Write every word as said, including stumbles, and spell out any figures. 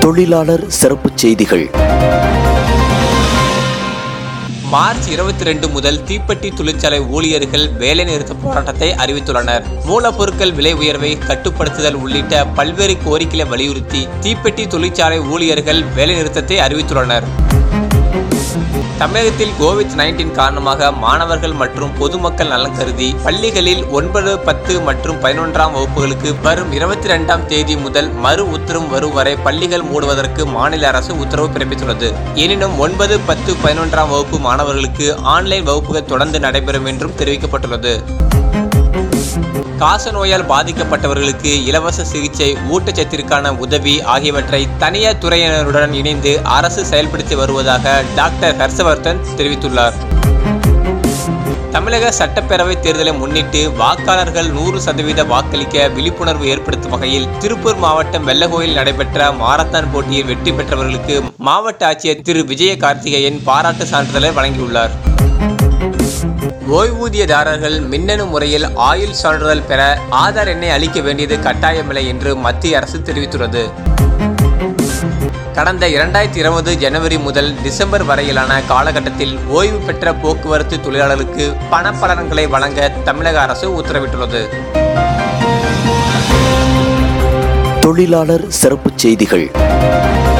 தொழிலாளர் சிறப்புச் செய்திகள். மார்ச் இருபத்தி ரெண்டு முதல் தீப்பெட்டி தொழிற்சாலை ஊழியர்கள் வேலைநிறுத்த போராட்டத்தை அறிவித்துள்ளனர். மூலப்பொருட்கள் விலை உயர்வை கட்டுப்படுத்துதல் உள்ளிட்ட பல்வேறு கோரிக்கைகளை வலியுறுத்தி தீப்பெட்டி தொழிற்சாலை ஊழியர்கள் வேலைநிறுத்தத்தை அறிவித்துள்ளனர். தமிழகத்தில் கோவிட் நைன்டீன் காரணமாக மாணவர்கள் மற்றும் பொதுமக்கள் நலன் கருதி பள்ளிகளில் ஒன்பது பத்து மற்றும் பதினொன்றாம் வகுப்புகளுக்கு வரும் இருபத்தி இரண்டாம் தேதி முதல் மறு உத்தரவு வரும் வரை பள்ளிகள் மூடுவதற்கு மாநில அரசு உத்தரவு பிறப்பித்துள்ளது. எனினும் ஒன்பது பத்து பதினொன்றாம் வகுப்பு மாணவர்களுக்கு ஆன்லைன் வகுப்புகள் தொடர்ந்து நடைபெறும் என்றும் தெரிவிக்கப்பட்டுள்ளது. காச நோயால் பாதிக்கப்பட்டவர்களுக்கு இலவச சிகிச்சை, ஊட்டச்சத்திற்கான உதவி ஆகியவற்றை தனியார் துறையினருடன் இணைந்து அரசு செயல்படுத்தி வருவதாக டாக்டர் ஹர்ஷவர்தன் தெரிவித்துள்ளார். தமிழக சட்டப்பேரவை தேர்தலை முன்னிட்டு வாக்காளர்கள் நூறு சதவீத வாக்களிக்க விழிப்புணர்வு ஏற்படுத்தும் வகையில் திருப்பூர் மாவட்டம் வெள்ளகோயில் நடைபெற்ற மாரத்தான் போட்டியில் வெற்றி பெற்றவர்களுக்கு மாவட்ட ஆட்சியர் திரு விஜய கார்த்திகேயன் பாராட்டு சான்றிதழை வழங்கியுள்ளார். ஓய்வூதியதாரர்கள் மின்னணு முறையில் ஆயுள் சான்றிதழ் பெற ஆதார் எண்ணை அளிக்க வேண்டியது கட்டாயமில்லை என்று மத்திய அரசு தெரிவித்துள்ளது. கடந்த இரண்டாயிரத்தி இருபது ஜனவரி முதல் டிசம்பர் வரையிலான காலகட்டத்தில் ஓய்வு பெற்ற போக்குவரத்து தொழிலாளர்களுக்கு பணப்பலன்களை வழங்க தமிழக அரசு உத்தரவிட்டுள்ளது. தொழிலாளர் சிறப்புச் செய்திகள்.